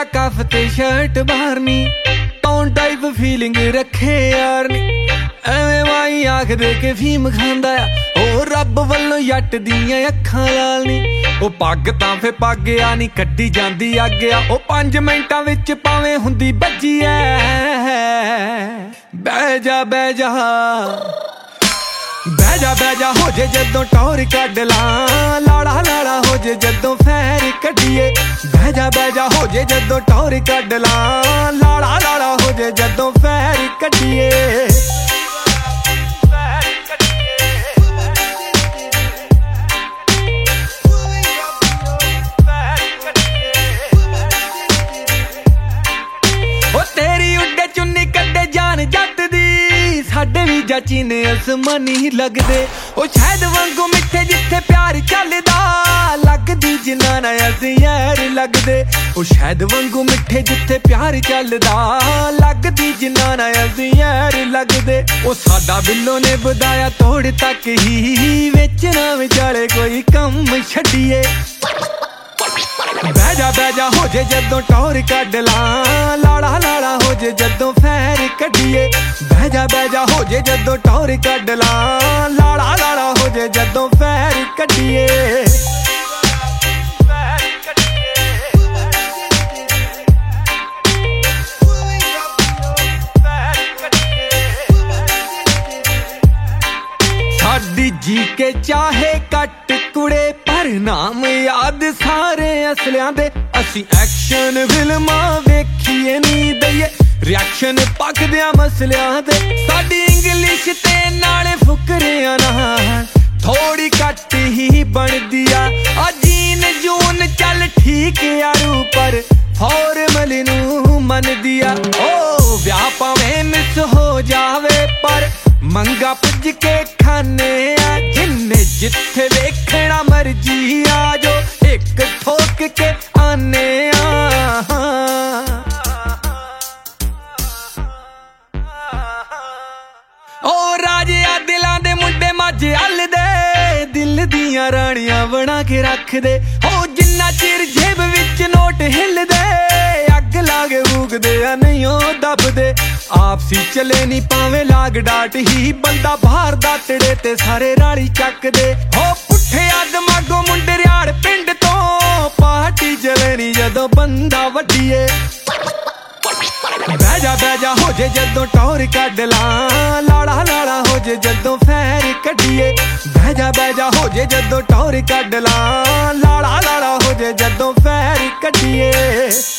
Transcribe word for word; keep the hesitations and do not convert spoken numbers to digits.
कफ ते शर्ट बाहरनी टॉन टाइप फीलिंग रखे यार नी एवें माई आखदे के फीम खांदा आ ओ रब वल्लों जट दियां अखां लाल नी ओ पग तां फे पग आ नी कड्डी जांदी अग आ ओ पंज मिंटां विच भावें हुंदी बज्जी ऐ बह जा बह जा बह जा बह जा हो जे जदों टौर कढ ला लाड़ा लाड़ा हो जे जदों फैर कढीए बह जा बह जा हो जे जदों टौर कढ ला लाड़ा लाड़ा हो जे जदों फैर कढीए ओ तेरी उड्डे चुन्नी कड्डे जान जट दी साडे भी चाची ने आसमानी लगदे ओ शहद वांगू मिठे जिथे प्यार चलदा लगदी जिन्ना असीं यार लगदे ओ शहद वांगू मिठे जिथे प्यार चलदा लगदी जिन्ना असीं यार लगदे ओ साडा बिल्लो ने बधाया तोड़ तक ही विच ना विचाले कोई कम छड्डीए बह जा बह जा हो जे जदों टौर कढ ला लाड़ा लाड़ा हो जे जदों फैर कढीए बह जा बह जा हो जे जदों टौर कढ ला लाड़ा लाड़ा हो जे जदों फैर कढीए साडी जी के चाहे कट कुड़े पर नाम याद सारे असलियां दे असी एक्शन फिल्मां वेखीए नी दईए रिएक्शन पकदियां मसलियां दे साडी इंग्लिश ते नाले फुकरियां ना थोड़ी घट ही बनदी आ जीन जून चल ठीक यारू पर फॉर्मल नू मनदी आ ओ ब्याह भावें मिस हो जावे पर मंगा पुज के खाने आ जिन्ने जिथे वेखना मर्जी आ जो एक ठोक के आने आ ओ राजे आ दिलां दे मुंडे माजे हल दे दिल दियां रानियां बना के रख दे ओ जिन्ना चिर जेब विच नोट हिल दे अग लागे फूकदे आ नहीं ओ दबदे आपसी चले नी पावे लाग डाट ही बंदा बाहर दा तड़े ते सारे राली चक दे हो पुठे दिमागों मुंडे रियाड़ पिंड तो पार्टी चले नी जदों बंदा वड्डीए बह जा बह जा हो जे जदों टौर कढ ला लाड़ा लाड़ा हो जे जदों फैर कढीए बह जा बह जा हो जे जदों टौर कढ ला लाड़ा लाड़ा हो जे जदों फैर कढीए।